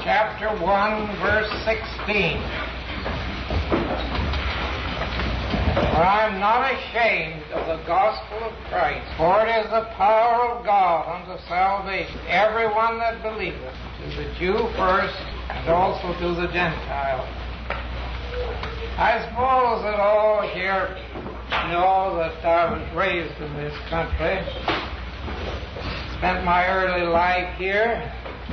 chapter 1, verse 16. For I am not ashamed of the gospel of Christ, for it is the power of God unto salvation, everyone that believeth, to the Jew first, and also to the Gentile. I suppose that all here know that I was raised in this country, spent my early life here,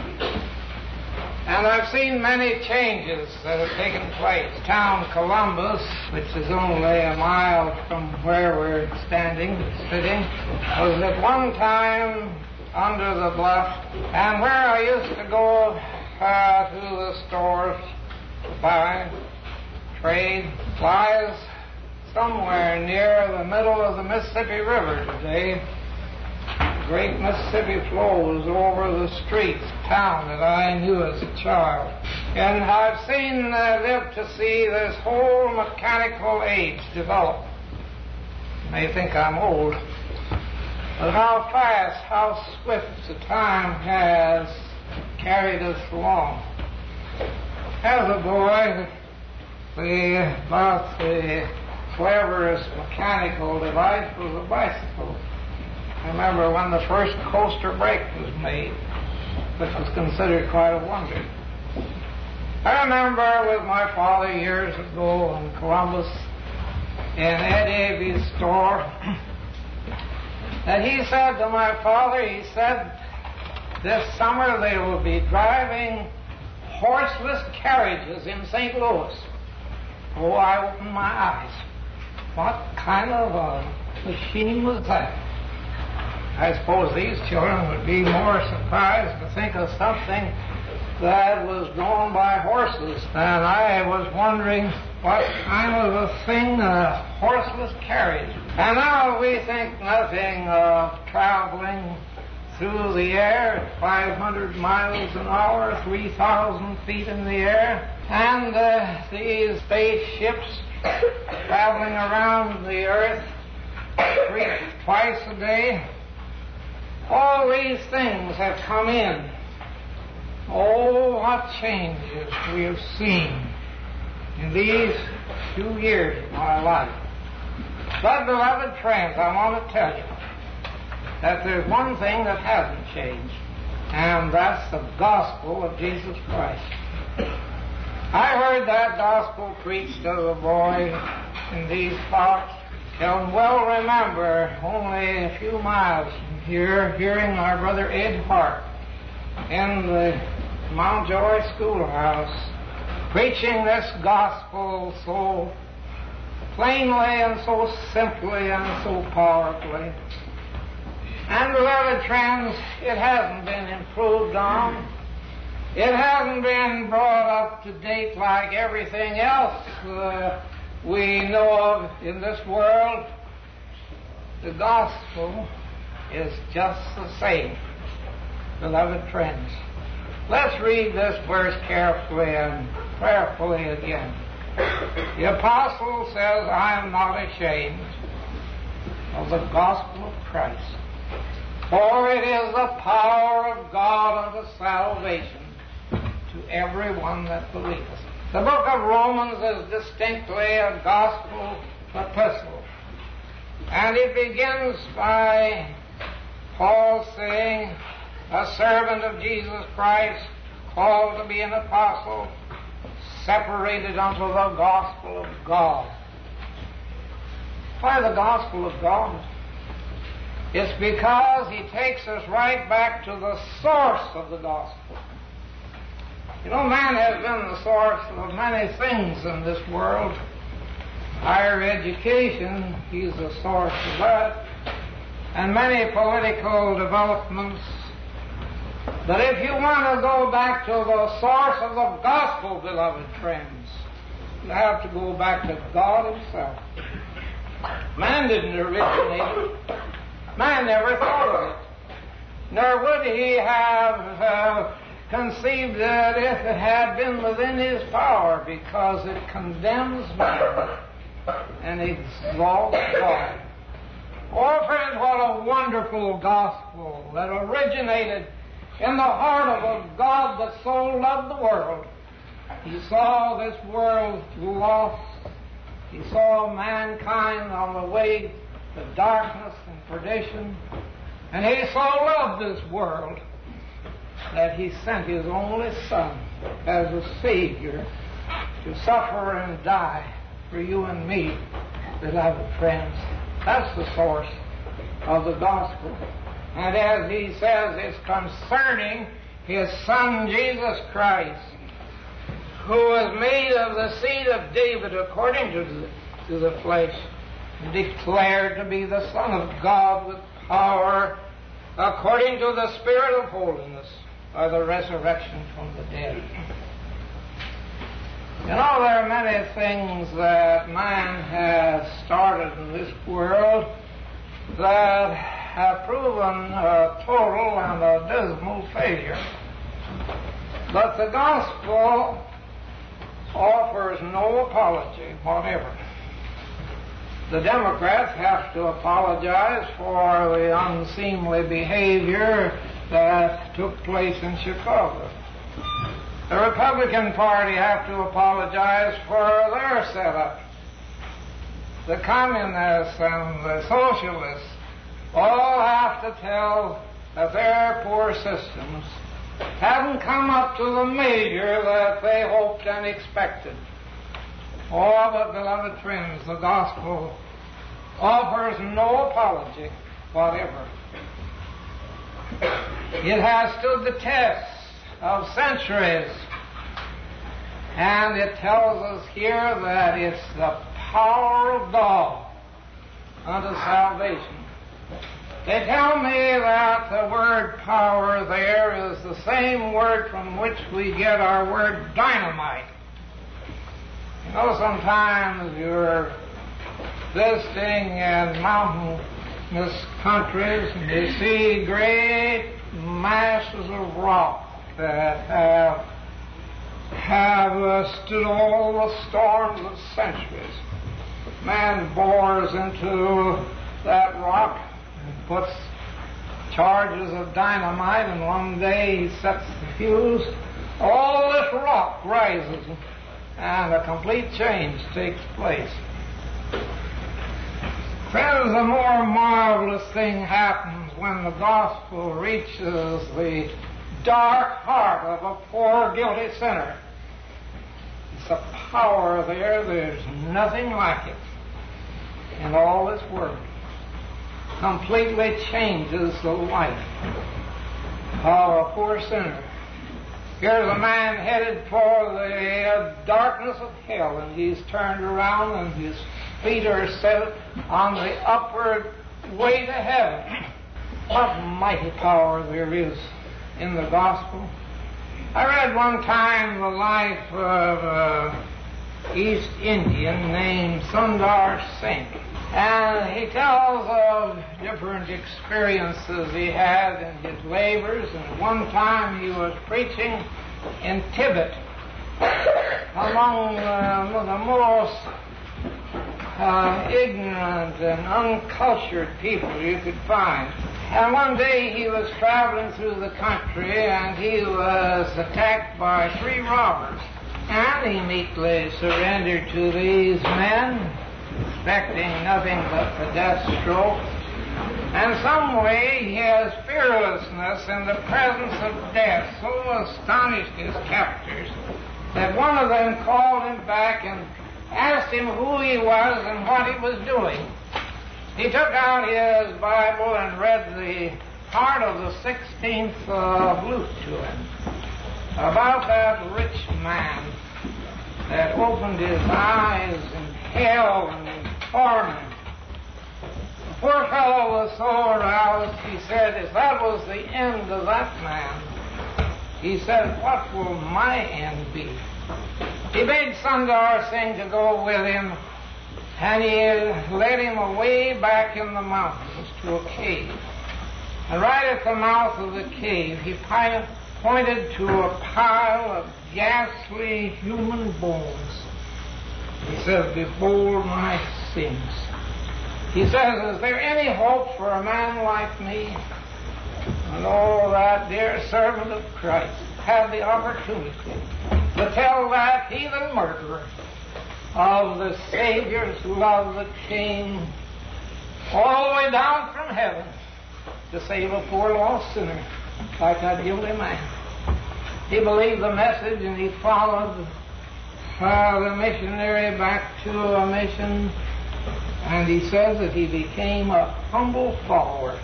and I've seen many changes that have taken place. Town Columbus, which is only a mile from where we're standing, sitting, was at one time under the bluff, and where I used to go to the stores to buy, trade, lies somewhere near the middle of the Mississippi River today. Great Mississippi flows over the streets, town that I knew as a child. And I've lived to see this whole mechanical age develop. You may think I'm old, but how fast, how swift the time has carried us along. As a boy, about the cleverest mechanical device was a bicycle. I remember when the first coaster brake was made, which was considered quite a wonder. I remember with my father years ago in Columbus, in Ed Avy's store, that he said to my father, he said, this summer they will be driving horseless carriages in St. Louis. Oh, I opened my eyes. What kind of a machine was that? I suppose these children would be more surprised to think of something that was drawn by horses than I was wondering what kind of a thing a horseless carriage. And now we think nothing of traveling through the air at 500 miles an hour, 3,000 feet in the air, and these spaceships traveling around the earth twice a day. All these things have come in. Oh, what changes we have seen in these 2 years of my life. But, beloved friends, I want to tell you that there's one thing that hasn't changed, and that's the gospel of Jesus Christ. I heard that gospel preached as a boy in these parts. Can well remember only a few miles from here hearing my brother Ed Hart in the Mountjoy schoolhouse preaching this gospel so plainly and so simply and so powerfully. And beloved friends, it hasn't been improved on. It hasn't been brought up to date like everything else we know of in this world. The gospel is just the same, beloved friends. Let's read this verse carefully and prayerfully again. The apostle says, I am not ashamed of the gospel of Christ, for it is the power of God unto salvation to everyone that believeth. The book of Romans is distinctly a gospel epistle. And it begins by Paul saying, a servant of Jesus Christ, called to be an apostle, separated unto the gospel of God. Why the gospel of God? It's because he takes us right back to the source of the gospel. You know, man has been the source of many things in this world. Higher education, he's the source of that, and many political developments. But if you want to go back to the source of the gospel, beloved friends, you have to go back to God himself. Man didn't originate it. Man never thought of it. Nor would he have conceived that if it had been within his power, because it condemns man and exalts God. Oh, friends, what a wonderful gospel that originated in the heart of a God that so loved the world. He saw this world lost. He saw mankind on the way to darkness and perdition. And He so loved this world that He sent His only Son as a Savior to suffer and die for you and me, beloved friends. That's the source of the gospel. And as He says, it's concerning His Son, Jesus Christ, who was made of the seed of David according to the flesh, and declared to be the Son of God with power according to the Spirit of holiness by the resurrection from the dead. You know, there are many things that man has started in this world that have proven a total and a dismal failure. But the gospel offers no apology whatever. The Democrats have to apologize for the unseemly behavior that took place in Chicago. The Republican Party have to apologize for their setup. The communists and the socialists all have to tell that their poor systems haven't come up to the measure that they hoped and expected. Oh, but beloved friends, the gospel offers no apology whatever. It has stood the test of centuries, and it tells us here that it's the power of God unto salvation. They tell me that the word power there is the same word from which we get our word dynamite. You know, sometimes you're visiting in mountainous countries and you see great masses of rock that have stood all the storms of centuries. Man bores into that rock and puts charges of dynamite, and one day he sets the fuse. All this rock rises, and a complete change takes place. Friends, a more marvelous thing happens when the gospel reaches the dark heart of a poor, guilty sinner. It's a power there, there's nothing like it in all this world. Completely changes the life of a poor sinner. Here's a man headed for the darkness of hell, and he's turned around and his feet are set on the upward way to heaven. What mighty power there is in the gospel. I read one time the life of an East Indian named Sundar Singh, and he tells of different experiences he had in his labors. And one time he was preaching in Tibet among the most ignorant and uncultured people you could find. And one day he was traveling through the country and he was attacked by 3 robbers. And he meekly surrendered to these men, expecting nothing but the death stroke. And some way his fearlessness in the presence of death so astonished his captors that one of them called him back and asked him who he was and what he was doing. He took out his Bible and read the part of the 16th of Luke to him about that rich man that opened his eyes in hell and in torment. The poor fellow was so aroused, he said, if that was the end of that man, he said, what will my end be? He bade Sundar Singh to go with him, and he led him away back in the mountains to a cave. And right at the mouth of the cave, he pointed to a pile of ghastly human bones. He says, behold my sins. He says, is there any hope for a man like me? And oh, that dear servant of Christ had the opportunity to tell that heathen murderer of the Savior's love that came all the way down from heaven to save a poor lost sinner like that guilty man. He believed the message and he followed the missionary back to a mission, and he says that he became a humble follower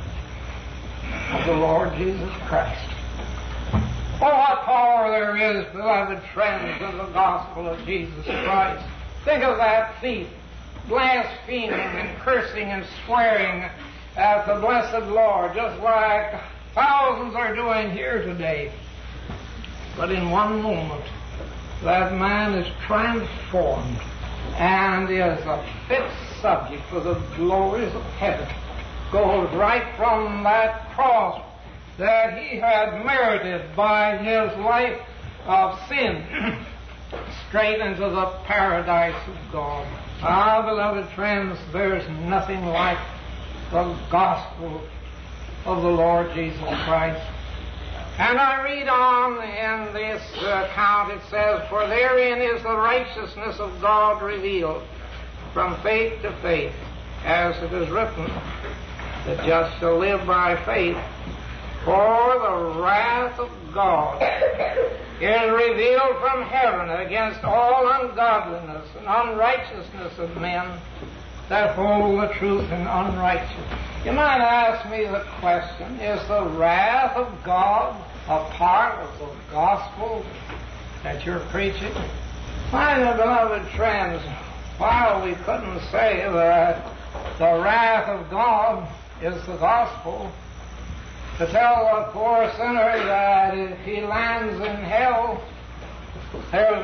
of the Lord Jesus Christ. Oh, what power there is, beloved friends, in the gospel of Jesus Christ. Think of that thief blaspheming and cursing and swearing at the blessed Lord, just like thousands are doing here today. But in one moment, that man is transformed and is a fit subject for the glories of heaven. Goes right from that cross that he had merited by his life of sin straight into the paradise of God. Ah, beloved friends, there's nothing like the gospel of the Lord Jesus Christ. And I read on in this account, it says, "For therein is the righteousness of God revealed from faith to faith, as it is written, the just shall live by faith. For the wrath of God is revealed from heaven against all ungodliness and unrighteousness of men that hold the truth in unrighteousness." You might ask me the question, is the wrath of God a part of the gospel that you're preaching? My beloved friends, while we couldn't say that the wrath of God is the gospel, to tell a poor sinner that if he lands in hell, there's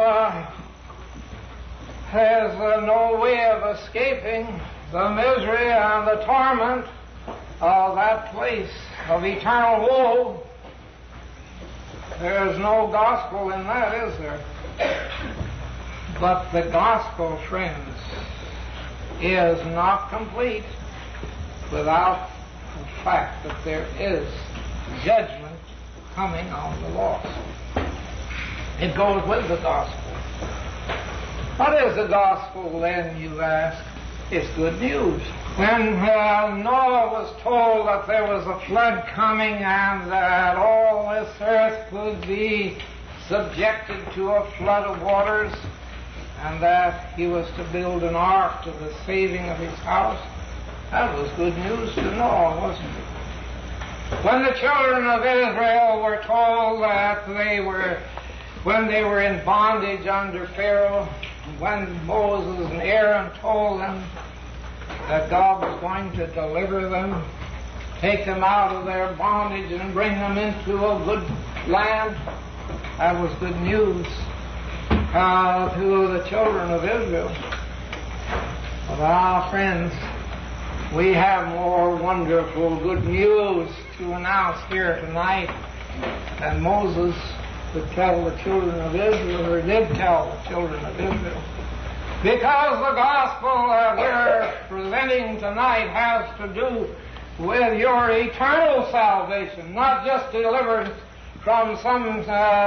no way of escaping the misery and the torment of that place of eternal woe. There's no gospel in that, is there? But the gospel, friends, is not complete without the fact that there is judgment coming on the lost. It goes with the gospel. What is the gospel then, you ask? It's good news. When Noah was told that there was a flood coming and that all this earth would be subjected to a flood of waters, and that he was to build an ark to the saving of his house, that was good news to Noah, wasn't it? When the children of Israel were told that when they were in bondage under Pharaoh, when Moses and Aaron told them that God was going to deliver them, take them out of their bondage and bring them into a good land, that was good news to the children of Israel. But our friends, we have more wonderful good news to announce here tonight than Moses could tell the children of Israel, or did tell the children of Israel. Because the gospel that we're presenting tonight has to do with your eternal salvation, not just deliverance from some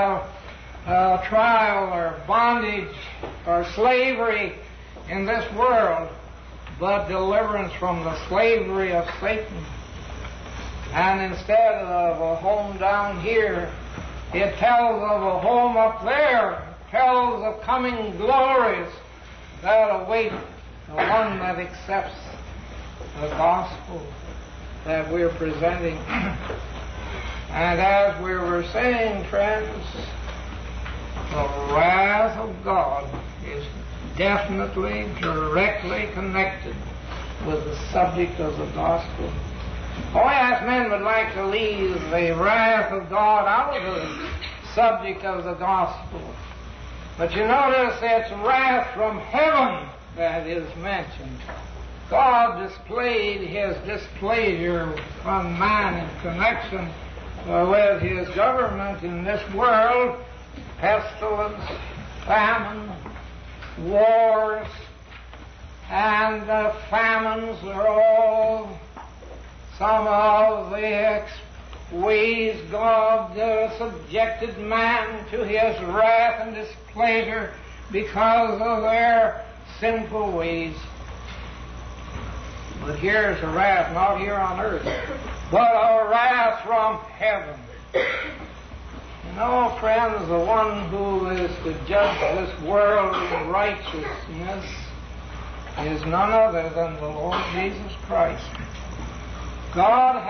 trial or bondage or slavery in this world, but deliverance from the slavery of Satan. And instead of a home down here, it tells of a home up there. It tells of coming glories that await the one that accepts the gospel that we're presenting. And as we were saying, friends, the wrath of God is definitely, directly connected with the subject of the gospel. Oh, yes, men would like to leave the wrath of God out of the subject of the gospel. But you notice it's wrath from heaven that is mentioned. God displayed His displeasure on man in connection with His government in this world. Pestilence, famine, wars, and famines are all some of the ways God subjected man to his wrath and displeasure because of their sinful ways. But here's a wrath, not here on earth, but a wrath from heaven. You know, friends, the one who is to judge this world in righteousness is none other than the Lord Jesus Christ. God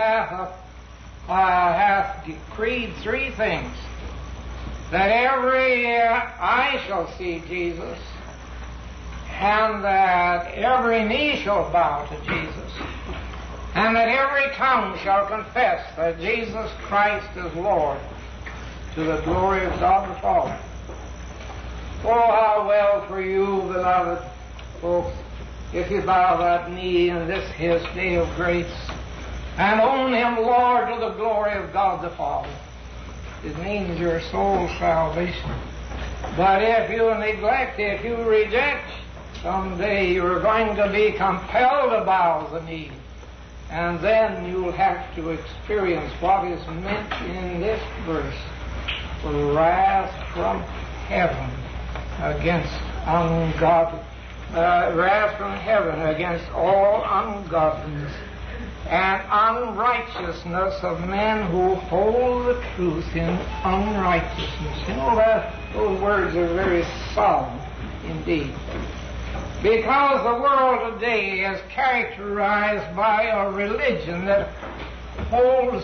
hath decreed three things: that every eye shall see Jesus, and that every knee shall bow to Jesus, and that every tongue shall confess that Jesus Christ is Lord, to the glory of God the Father. Oh, how well for you, beloved folks, if you bow that knee in this His day of grace and own Him Lord to the glory of God the Father. It means your soul's salvation. But if you neglect, if you reject, someday you're going to be compelled to bow the knee. And then you'll have to experience what is meant in this verse: wrath from heaven against ungodly, wrath from heaven against all ungodliness and unrighteousness of men who hold the truth in unrighteousness. You know that those words are very solemn indeed. Because the world today is characterized by a religion that holds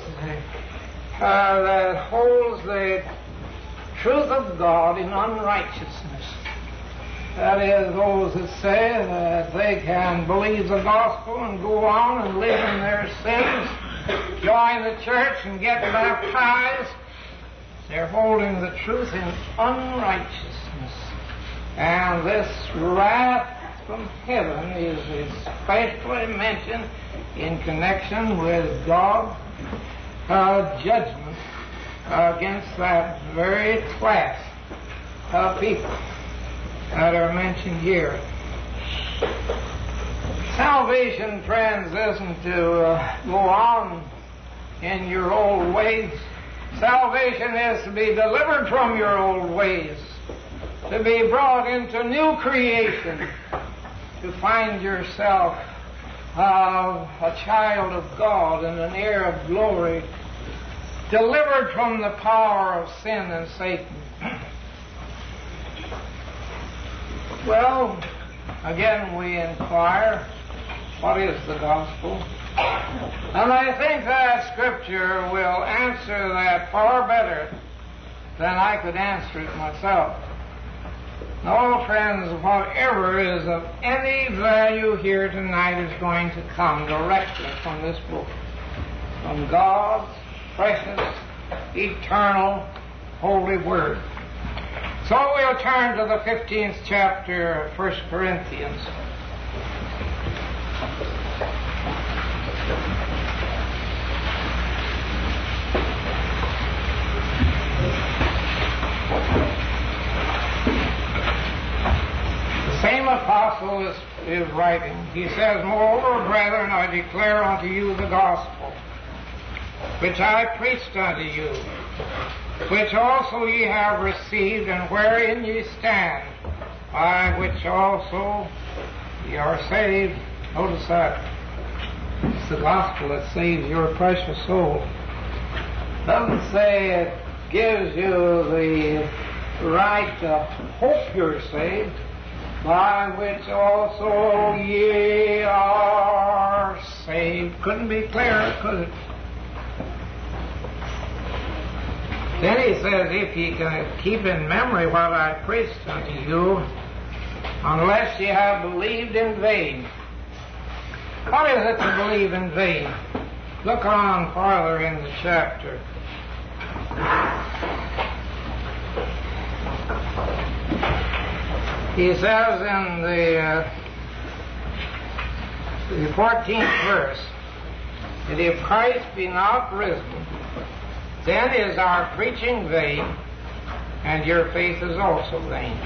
the truth of God in unrighteousness. That is, those that say that they can believe the gospel and go on and live in their sins, join the church and get baptized. They're holding the truth in unrighteousness. And this wrath from heaven is especially mentioned in connection with God's judgment against that very class of people that are mentioned here. Salvation, friends, isn't to go on in your old ways. Salvation is to be delivered from your old ways, to be brought into new creation, to find yourself a child of God and an heir of glory, delivered from the power of sin and Satan. Well, again we inquire, what is the gospel? And I think that Scripture will answer that far better than I could answer it myself. No, friends, whatever is of any value here tonight is going to come directly from this book, from God's precious, eternal, holy Word. So we'll turn to the 15th chapter of 1 Corinthians. The same apostle is writing. He says, "Moreover, brethren, I declare unto you the gospel, which I preached unto you, which also ye have received, and wherein ye stand, by which also ye are saved." Notice that. It's the gospel that saves your precious soul. It doesn't say it gives you the right to hope you're saved, by which also ye are saved. Couldn't be clearer, could it? Then he says, if ye can keep in memory what I preached unto you, unless ye have believed in vain. What is it to believe in vain? Look on farther in the chapter. He says in the 14th verse, that if Christ be not risen, then is our preaching vain, and your faith is also vain.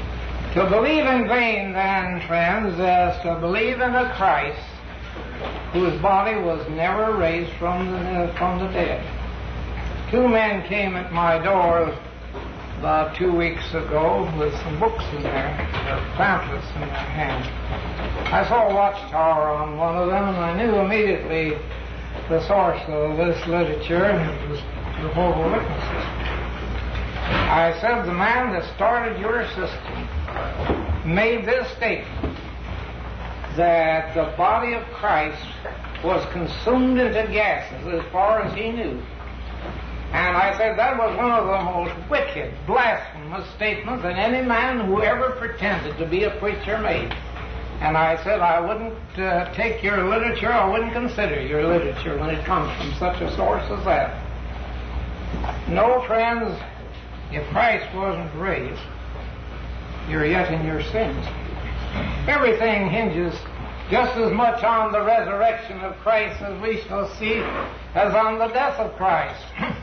To believe in vain, then, friends, is to believe in a Christ whose body was never raised from the dead. Two men came at my door about 2 weeks ago with some books in their pamphlets in their hands. I saw a watchtower on one of them, and I knew immediately the source of this literature, and it was Jehovah's Witnesses. I said, the man that started your system made this statement, that the body of Christ was consumed into gases as far as he knew. And I said that was one of the most wicked, blasphemous statements that any man who ever pretended to be a preacher made. And I said I wouldn't take your literature, I wouldn't consider your literature when it comes from such a source as that. No, friends, if Christ wasn't raised, you're yet in your sins. Everything hinges just as much on the resurrection of Christ, as we shall see, as on the death of Christ.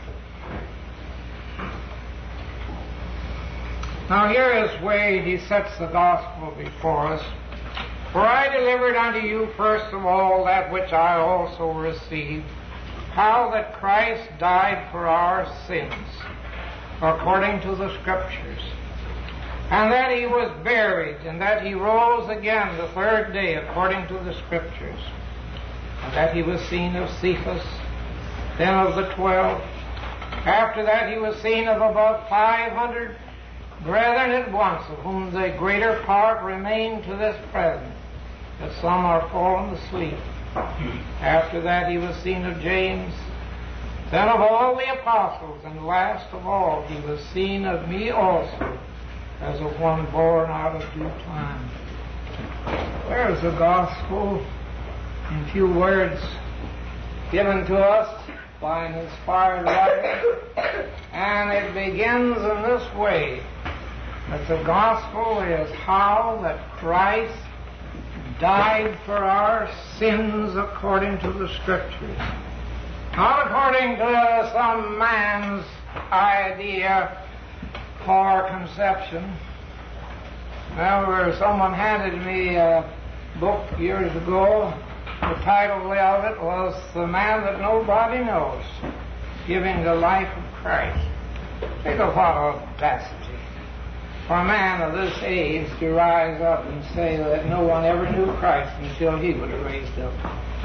Now here is where he sets the gospel before us. For I delivered unto you first of all that which I also received, how that Christ died for our sins, according to the Scriptures, and that he was buried, and that he rose again the third day, according to the Scriptures, and that he was seen of Cephas, then of the 12. After that he was seen of about 500 brethren at once, of whom the greater part remain to this present, but some are fallen asleep. After that he was seen of James, then of all the apostles, and last of all he was seen of me also, as of one born out of due time. There's the gospel in few words given to us by an inspired writer, and it begins in this way, that the gospel is how that Christ died for our sins according to the Scriptures. Not according to some man's idea or conception. Remember, someone handed me a book years ago. The title of it was The Man That Nobody Knows, Giving the Life of Christ. Think of what audacity for a man of this age to rise up and say that no one ever knew Christ until he would have raised up.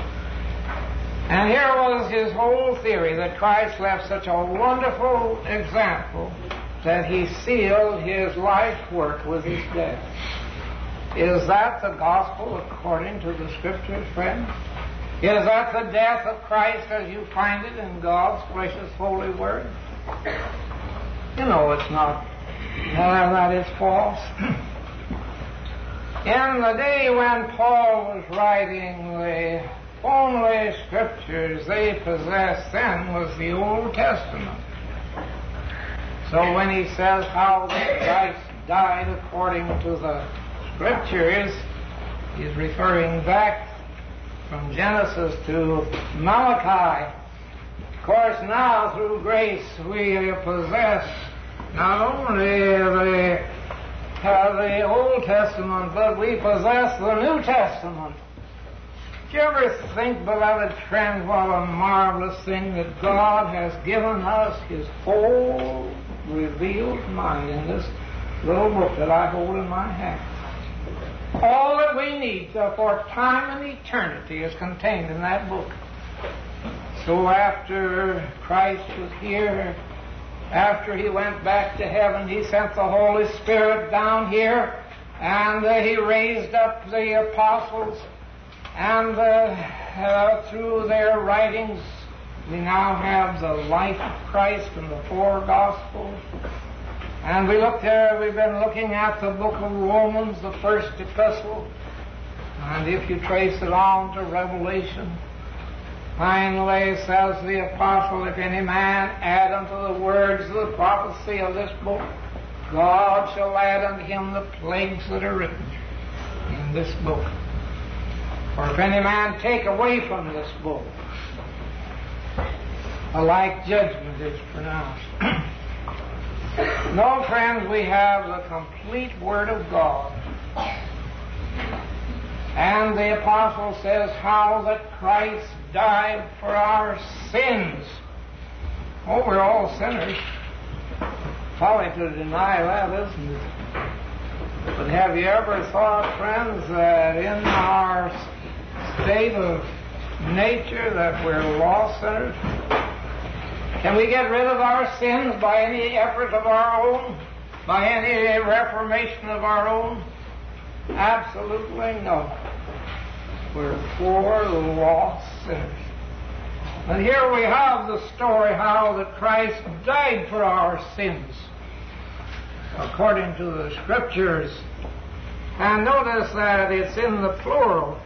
And here was his whole theory, that Christ left such a wonderful example that he sealed his life's work with his death. Is that the gospel according to the Scriptures, friends? Is that the death of Christ as you find it in God's precious holy word? You know it's not. That is false. In the day when Paul was writing, the only Scriptures they possessed then was the Old Testament. So when he says how Christ died according to the Scriptures, he's referring back from Genesis to Malachi. Of course, now through grace we possess not only the Old Testament, but we possess the New Testament. Do you ever think, beloved friends, what a marvelous thing that God has given us His whole revealed mind in this little book that I hold in my hand. All that we need for time and eternity is contained in that book. So after Christ was here, after He went back to heaven, He sent the Holy Spirit down here, and He raised up the apostles, and through their writings we now have the life of Christ in the four Gospels. And we've been looking at the book of Romans, the first epistle, and if you trace it on to Revelation, finally says the apostle, if any man add unto the words of the prophecy of this book, God shall add unto him the plagues that are written in this book. For if any man take away from this book, a like judgment is pronounced. No, friends, we have the complete Word of God. And the apostle says how that Christ died for our sins. Oh, we're all sinners. Folly to deny that, isn't it? But have you ever thought, friends, that in our state of nature that we're lost sinners? Can we get rid of our sins by any effort of our own? By any reformation of our own? Absolutely no. We're poor, lost sinners. And here we have the story how that Christ died for our sins, according to the Scriptures. And notice that it's in the plural,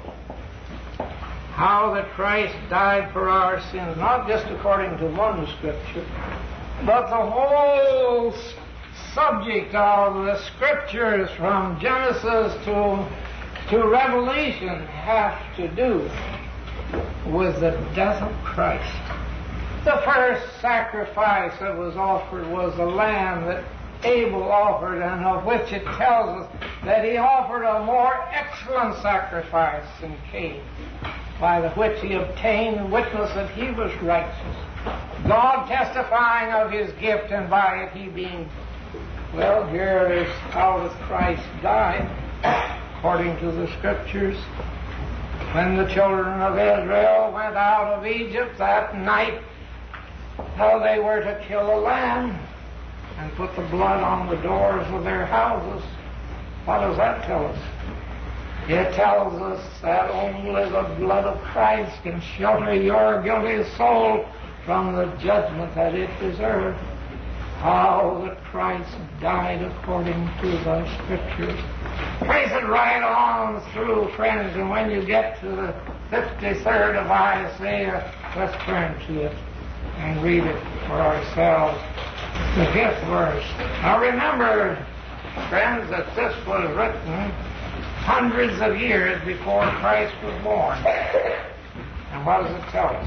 how that Christ died for our sins, not just according to one Scripture, but the whole subject of the Scriptures from Genesis to Revelation have to do with the death of Christ. The first sacrifice that was offered was the lamb that Abel offered, and of which it tells us that he offered a more excellent sacrifice than Cain, by the which he obtained witness that he was righteous, God testifying of his gift, and by it he being... Well, here is how that Christ died, according to the Scriptures. When the children of Israel went out of Egypt that night, how they were to kill a lamb and put the blood on the doors of their houses. What does that tell us? It tells us that only the blood of Christ can shelter your guilty soul from the judgment that it deserved. How that Christ died according to the Scriptures. Trace it right on through, friends, and when you get to the 53rd of Isaiah, let's turn to it and read it for ourselves. The 5th verse. Now remember, friends, that this was written hundreds of years before Christ was born. And what does it tell us?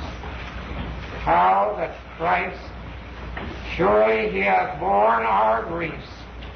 How that Christ, surely he hath borne our griefs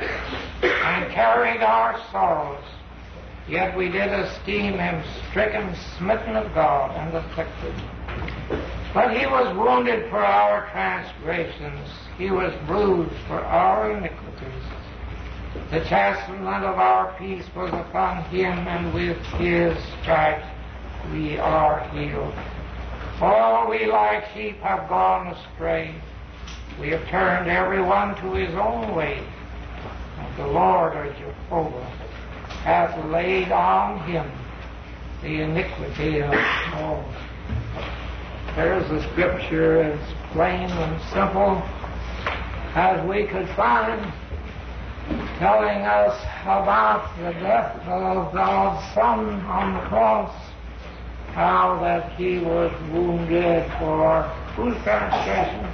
and carried our sorrows, yet we did esteem him stricken, smitten of God, and afflicted. But he was wounded for our transgressions, he was bruised for our iniquities. The chastisement of our peace was upon him, and with his stripes we are healed. For we like sheep have gone astray. We have turned every one to his own way. And the Lord, or Jehovah, hath laid on him the iniquity of all. There's the Scripture as plain and simple as we could find, telling us about the death of God's Son on the cross, how that he was wounded for whose transgressions?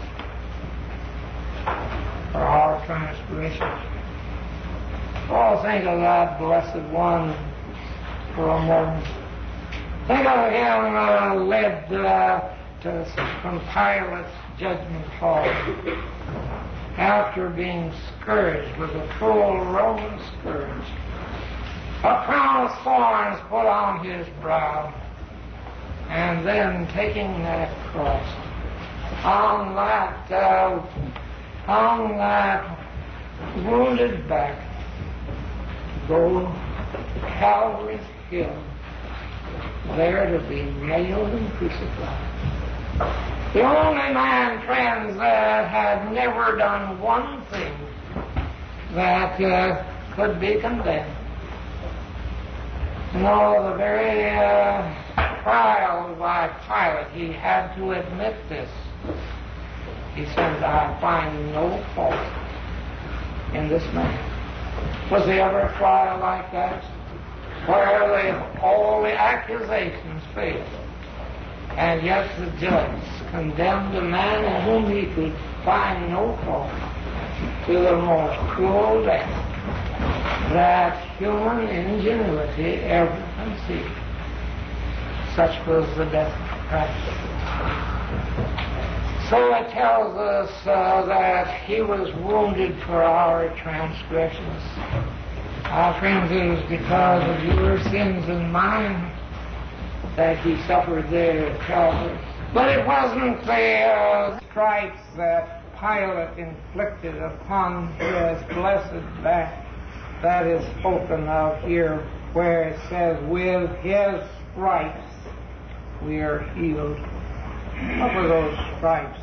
For our transgressions. Oh, think of that blessed one for a moment. Think of him led from Pilate's judgment hall after being scourged with a full Roman scourge. A crown of thorns put on his brow, and then taking that cross on that wounded back, go to Calvary's hill, there to be nailed and crucified. The only man, friends, that had never done one thing that could be condemned. No, the very trial by Pilate, he had to admit this. He said, I find no fault in this man. Was there ever a trial like that? Where all the accusations failed, and yet the judge condemned a man in whom he could find no fault to the most cruel death that human ingenuity ever conceived. Such was the death of Christ. So it tells us that he was wounded for our transgressions. Our friends, it was because of your sins and mine that he suffered there at Calvary. But it wasn't the stripes that Pilate inflicted upon his blessed back that is spoken of here, where it says, with his stripes we are healed. What were those stripes?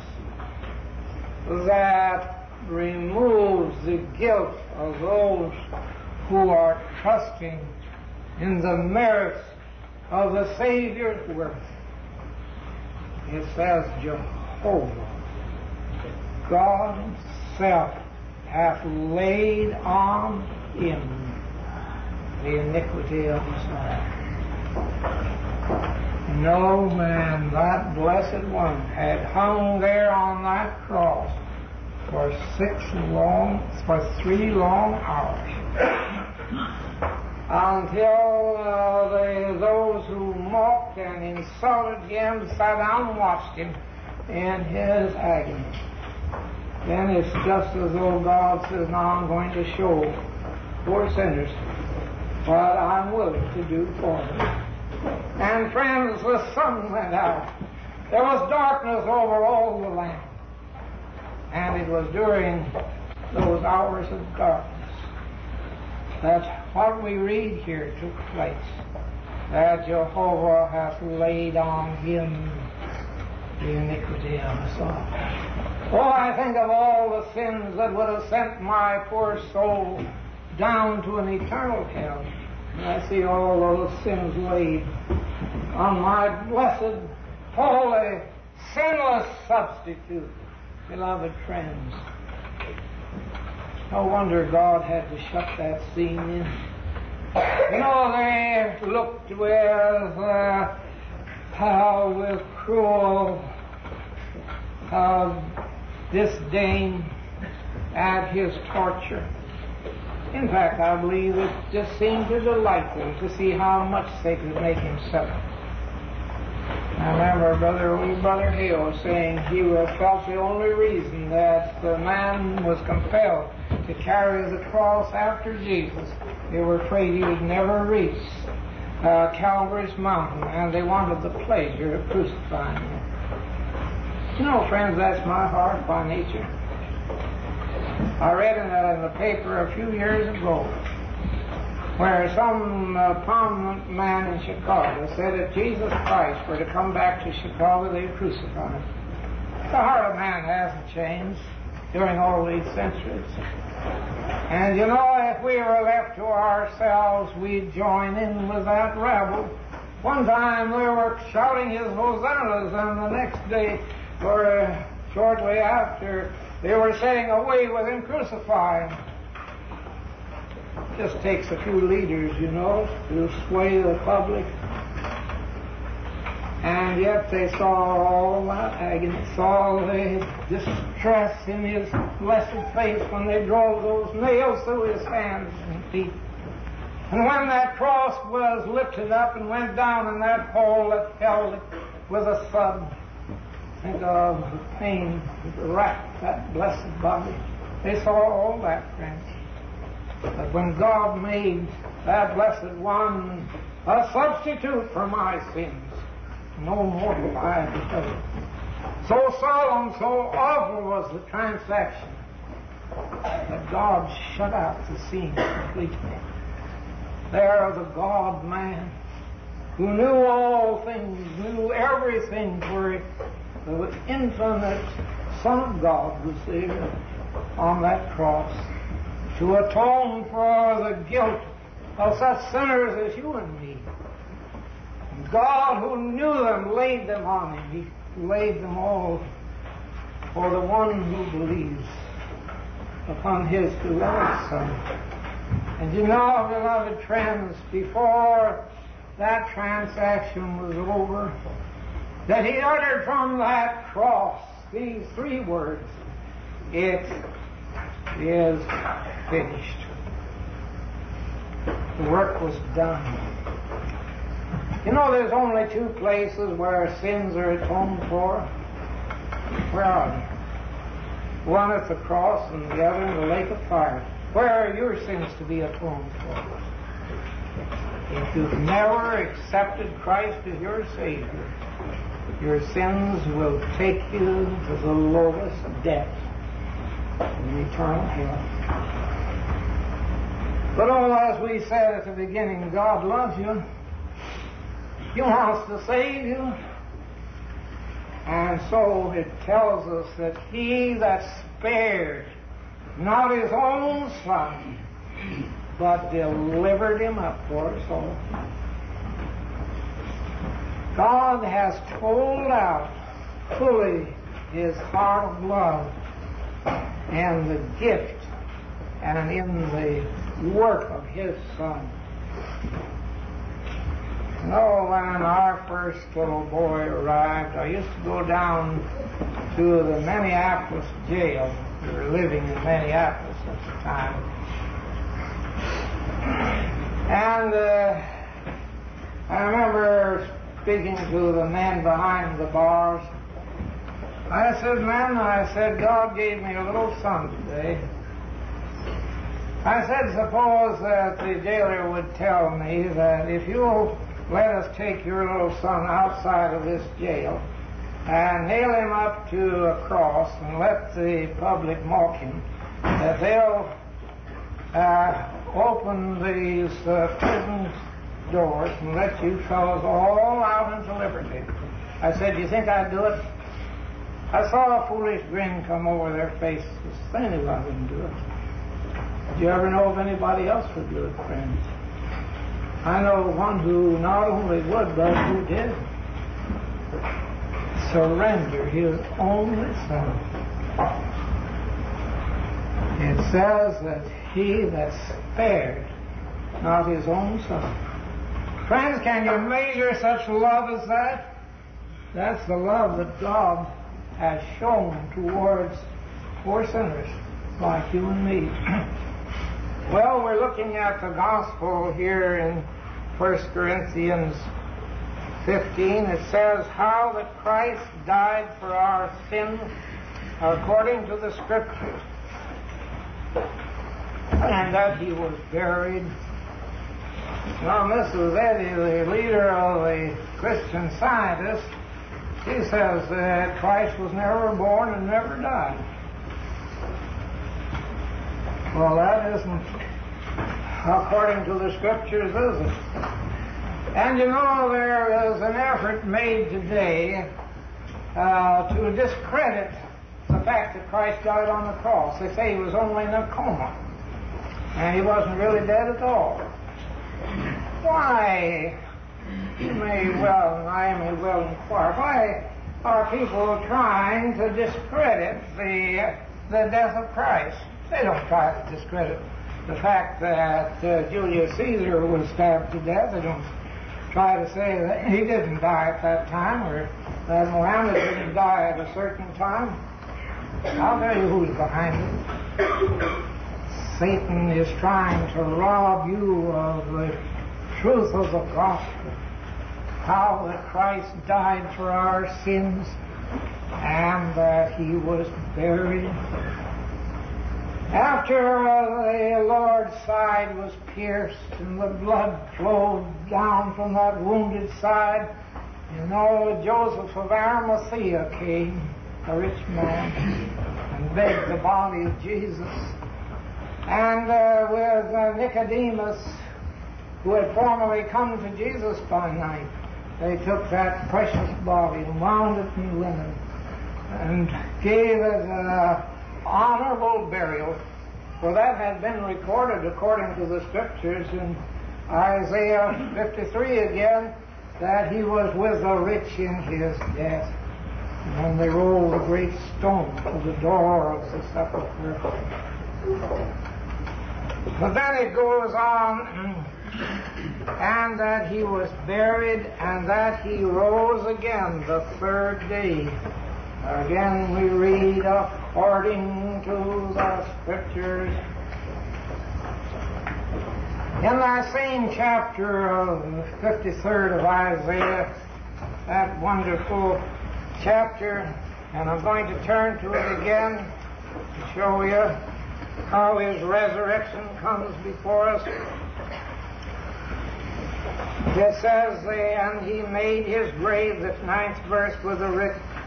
That removes the guilt of those who are trusting in the merits of the Savior's work. It says, Jehovah, God himself, hath laid on him the iniquity of us all. No man, that blessed one, had hung there on that cross for 3 long hours until those who mocked and insulted him sat down and watched him in his agony. Then it's just as though God says, now I'm going to show poor sinners what I'm willing to do for them. And friends, the sun went out. There was darkness over all the land. And it was during those hours of darkness that what we read here took place, that Jehovah hath laid on him the iniquity of us all. Oh, I think of all the sins that would have sent my poor soul down to an eternal hell. And I see all those sins laid on my blessed, holy, sinless substitute. Beloved friends, no wonder God had to shut that scene in. You know, they looked with cruel disdain at his torture. In fact, I believe it just seemed to delight them to see how much they could make him suffer. I remember old Brother Hale saying he felt the only reason that the man was compelled to carry the cross after Jesus, they were afraid he would never reach Calvary's mountain, and they wanted the pleasure of crucifying him. You know, friends, that's my heart by nature. I read in the paper a few years ago where some prominent man in Chicago said if Jesus Christ were to come back to Chicago, they'd crucify him. The heart of man hasn't changed during all these centuries. And you know, if we were left to ourselves, we'd join in with that rabble. One time they were shouting his hosannas, and the next day, or shortly after, they were saying, away with him, crucify him. It just takes a few leaders, you know, to sway the public. And yet they saw all that agony, saw the distress in his blessed face when they drove those nails through his hands and feet. And when that cross was lifted up and went down in that hole that held it with a thud, think of the pain that racked that blessed body. They saw all that, friends. But when God made that blessed one a substitute for my sins, no mortal eye beheld. So solemn, so awful was the transaction that God shut out the scene completely. There the God-man, who knew all things, knew everything, for the infinite Son of God was there on that cross to atone for the guilt of such sinners as you and me. God, who knew them, laid them on him. He laid them all for the one who believes upon his beloved Son. And you know, beloved friends, before that transaction was over, that he uttered from that cross these 3 words, it is finished. The work was done. You know, there's only 2 places where sins are atoned for. Where are they? One at the cross and the other in the lake of fire. Where are your sins to be atoned for? If you've never accepted Christ as your Savior, your sins will take you to the lowest of depths in eternal hell. But as we said at the beginning, God loves you. He wants to save you. And so it tells us that He that spared not His own Son, but delivered Him up for us all. God has poured out fully His heart of love and the gift and in the work of His Son. You know, when our first little boy arrived, I used to go down to the Minneapolis jail. We were living in Minneapolis at the time. And I remember speaking to the men behind the bars. I said, "Men," I said, "God gave me a little son today." I said, "Suppose that the jailer would tell me that if you'll let us take your little son outside of this jail and nail him up to a cross and let the public mock him, that they'll open these prison doors and let you fellows all out into liberty." I said, "Do you think I'd do it?" I saw a foolish grin come over their faces. They knew I wouldn't do it. Did you ever know of anybody else would do it, friends? I know one who not only would, but who did surrender his only son. It says that He that spared not His own Son. Friends, can you measure such love as that? That's the love that God has shown towards poor sinners like you and me. Well, we're looking at the gospel here in 1 Corinthians 15. It says, "How that Christ died for our sins according to the Scriptures, and that He was buried." Now, Mrs. Eddy, the leader of the Christian Scientists, she says that Christ was never born and never died. Well, that isn't according to the Scriptures, is it? And you know, there is an effort made today to discredit the fact that Christ died on the cross. They say He was only in a coma, and He wasn't really dead at all. Why, I may well inquire, why are people trying to discredit the death of Christ? They don't try to discredit the fact that Julius Caesar was stabbed to death. They don't try to say that he didn't die at that time, or that Muhammad didn't die at a certain time. I'll tell you who's behind it. Satan is trying to rob you of the truth of the gospel. How that Christ died for our sins and that He was buried. After the Lord's side was pierced and the blood flowed down from that wounded side, you know, Joseph of Arimathea came, a rich man, and begged the body of Jesus. And with Nicodemus, who had formerly come to Jesus by night, they took that precious body and wound it in linen and gave it honorable burial, for that had been recorded according to the Scriptures in Isaiah 53 again, that he was with the rich in his death. And they rolled a great stone to the door of the sepulchre. But then it goes on, and that he was buried, and that he rose again the third day. Again we read according to the Scriptures. In that same chapter of the 53rd of Isaiah, that wonderful chapter, and I'm going to turn to it again to show you how His resurrection comes before us. It says, and He made His grave, the 9th verse, with the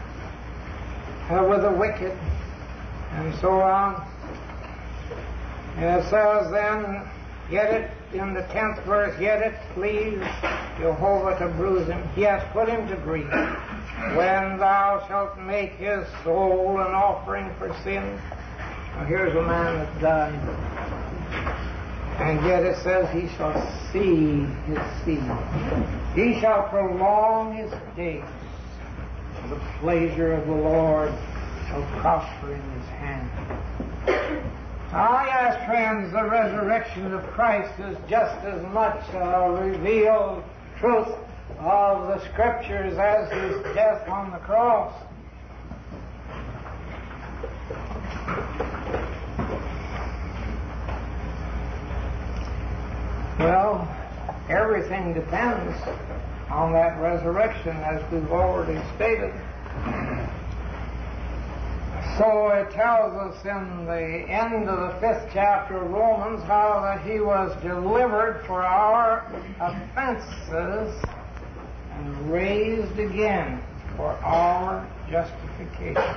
wicked, and so on. And it says then, yet it, in the 10th verse, yet it pleased Jehovah to bruise him. He has put him to grief. When thou shalt make his soul an offering for sin. Now here's a man that died. And yet it says he shall see his seed. He shall prolong his days. The pleasure of the Lord shall prosper in his hand. Ah, yes, friends, the resurrection of Christ is just as much a revealed truth of the Scriptures as His death on the cross. Well, everything depends on that resurrection, as we've already stated. So it tells us in the end of the 5th chapter of Romans how that He was delivered for our offenses and raised again for our justification.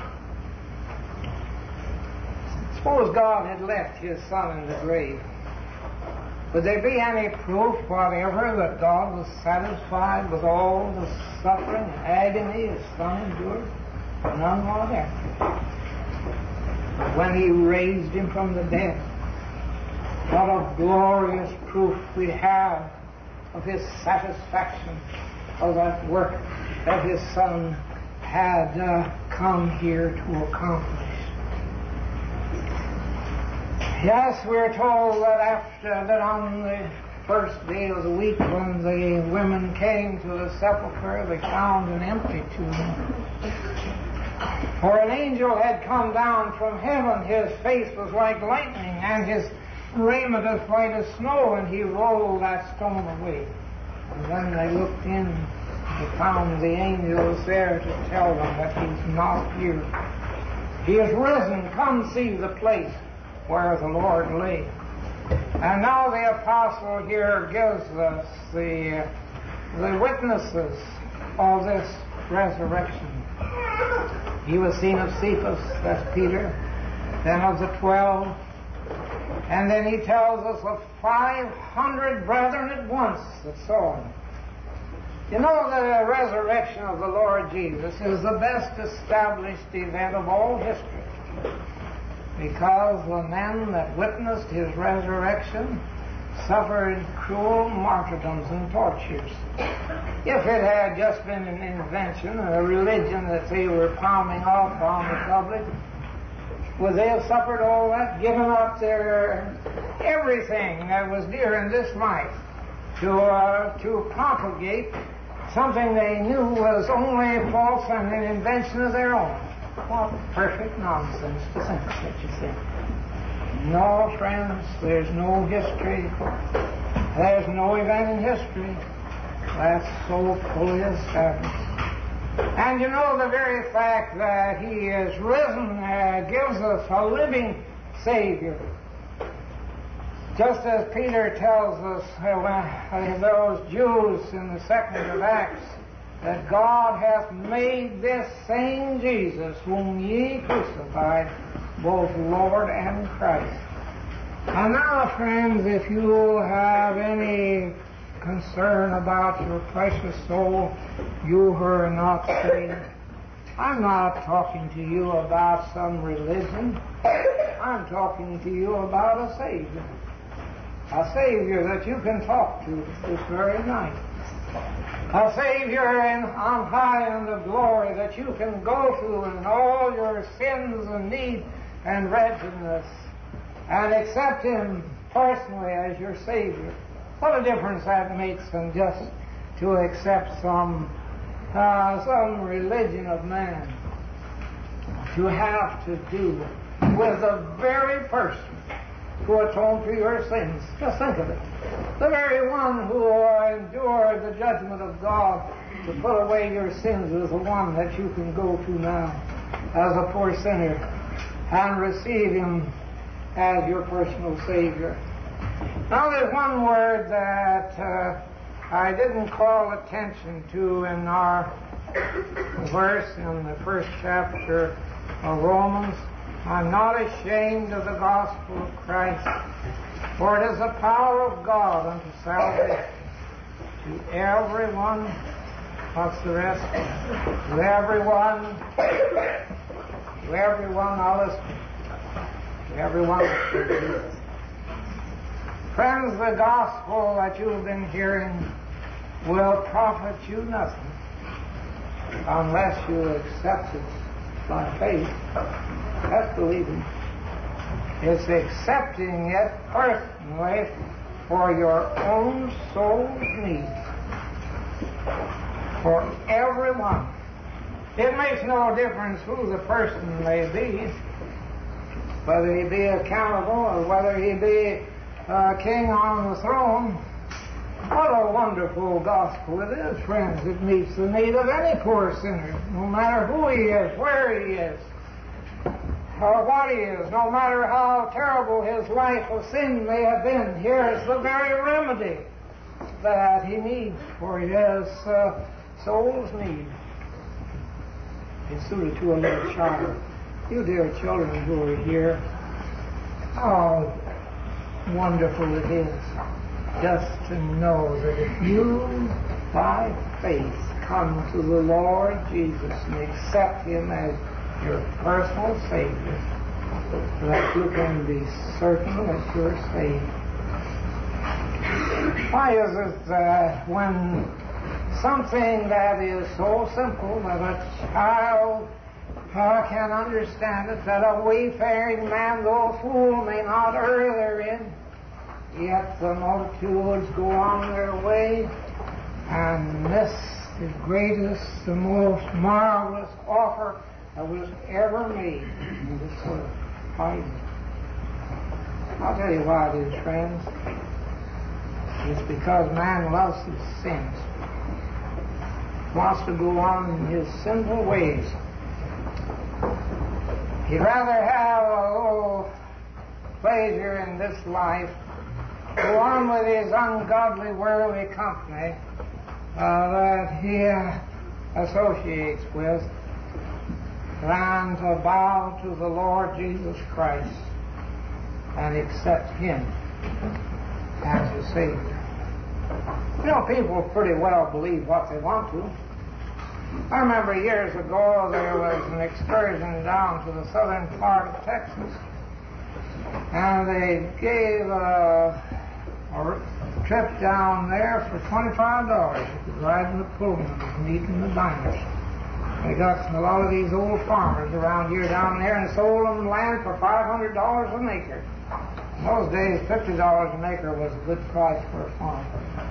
Suppose God had left His Son in the grave. Would there be any proof whatever that God was satisfied with all the suffering and agony His Son endured? None whatever. But when He raised Him from the dead, what a glorious proof we have of His satisfaction of that work that His Son had come here to accomplish. Yes, we're told that after that on the first day of the week when the women came to the sepulchre, they found an empty tomb. For an angel had come down from heaven. His face was like lightning, and his raiment as white as snow, and he rolled that stone away. And then they looked in, and they found the angels there to tell them that He's not here. He is risen. Come see the place where the Lord lay. And now the apostle here gives us the witnesses of this resurrection. He was seen of Cephas, that's Peter, then of the 12, and then he tells us of 500 brethren at once that saw Him. You know, the resurrection of the Lord Jesus is the best established event of all history, because the men that witnessed His resurrection suffered cruel martyrdoms and tortures. If it had just been an invention, a religion that they were palming off on the public, would they have suffered all that, given up their everything that was dear in this life to propagate something they knew was only false and an invention of their own? What perfect nonsense to think such a thing. No, friends, there's no history. There's no event in history that's so fully established. And you know, the very fact that He is risen gives us a living Savior. Just as Peter tells us when those Jews in the 2nd of Acts, that God hath made this same Jesus whom ye crucified, both Lord and Christ. And now, friends, if you have any concern about your precious soul, you who are not saved, I'm not talking to you about some religion. I'm talking to you about a Savior. A Savior that you can talk to this very night. A Savior on high in the glory that you can go to in all your sins and need and wretchedness and accept Him personally as your Savior. What a difference that makes than just to accept some religion of man. To have to do with the very person who atoned for your sins. Just think of it. The very one who endured the judgment of God to put away your sins is the one that you can go to now as a poor sinner and receive Him as your personal Savior. Now there's one word that I didn't call attention to in our verse in the first chapter of Romans. I'm not ashamed of the gospel of Christ, for it is the power of God unto salvation to everyone. What's the rest? To everyone, now listen, to everyone that believes. Friends, the gospel that you've been hearing will profit you nothing unless you accept it by faith. That's believing. It's accepting it personally for your own soul's needs. For everyone. It makes no difference who the person may be, whether he be accountable or whether he be king on the throne. What a wonderful gospel it is, friends. It meets the need of any poor sinner, no matter who he is, where he is, or what he is, no matter how terrible his life of sin may have been. Here is the very remedy that he needs for his soul's need. It's suited to a little child. You dear children who are here, how wonderful it is just to know that if you, by faith, come to the Lord Jesus and accept Him as your personal Savior, that you can be certain that you're saved. Why is it that when something that is so simple that a child can understand it, that a wayfaring man, though a fool, may not err therein, yet the multitudes go on their way and miss the greatest, the most marvelous offer that was ever made in this world? Why is it? I'll tell you why it is, friends. It's because man loves his sins, wants to go on in his sinful ways. He'd rather have a little pleasure in this life, go on with his ungodly, worldly company that he associates with, than to bow to the Lord Jesus Christ and accept Him as his Savior. You know, people pretty well believe what they want to. I remember years ago there was an excursion down to the southern part of Texas, and they gave a trip down there for $25. You could ride in the Pullman and eat in the diners. They got a lot of these old farmers around here down there and sold them land for $500 an acre. In those days, $50 an acre was a good price for a farm.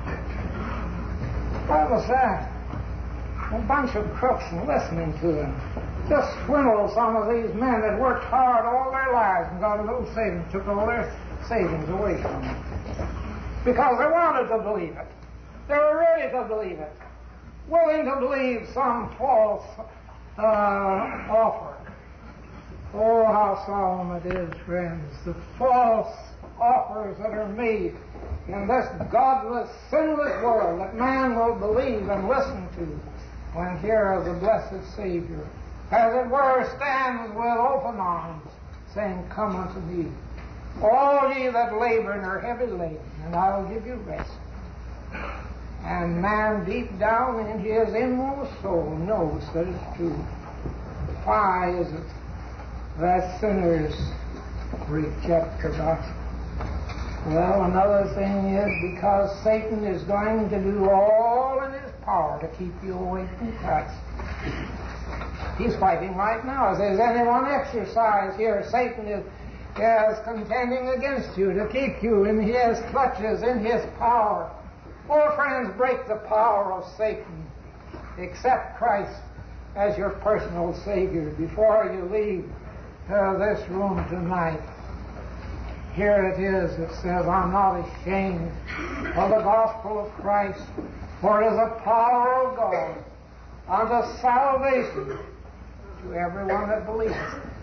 What was that? A bunch of crooks and listening to them. Just swindled some of these men that worked hard all their lives and got a little savings, took all their savings away from them. Because they wanted to believe it. They were ready to believe it. Willing to believe some false offer. Oh, how solemn it is, friends. The false offers that are made in this godless, sinless world that man will believe and listen to when here is the blessed Savior, as it were, stands with open arms, saying, "Come unto me, all ye that labor and are heavy laden, and I will give you rest." And man, deep down in his inmost soul, knows that it's true. Why is it that sinners reject the gospel? Well, another thing is because Satan is going to do all in his power to keep you away from Christ. He's fighting right now. If there's anyone exercise here, Satan is contending against you to keep you in his clutches, in his power. Oh, friends, break the power of Satan. Accept Christ as your personal Savior before you leave this room tonight. Here it is. It says, "I'm not ashamed of the gospel of Christ, for it is the power of God unto salvation to everyone that believeth."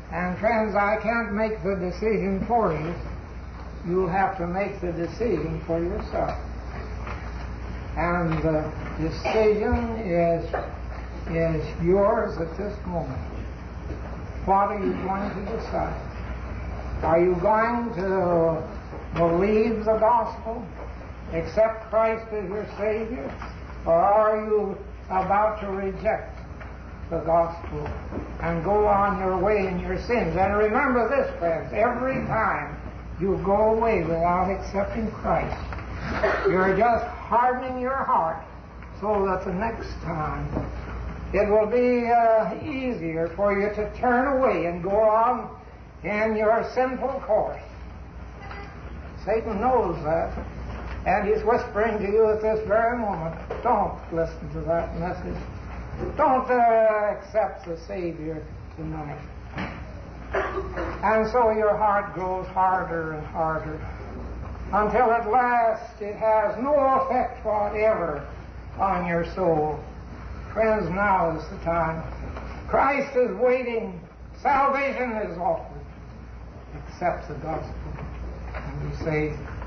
And friends, I can't make the decision for you. You'll have to make the decision for yourself. And the decision is yours at this moment. What are you going to decide? Are you going to believe the gospel, accept Christ as your Savior, or are you about to reject the gospel and go on your way in your sins? And remember this, friends, every time you go away without accepting Christ, you're just hardening your heart so that the next time it will be easier for you to turn away and go on in your sinful course. Satan knows that, and he's whispering to you at this very moment, don't listen to that message. Don't accept the Savior tonight. And so your heart grows harder and harder until at last it has no effect whatever on your soul. Friends, now is the time. Christ is waiting. Salvation is offered. Accept the gospel and be saved.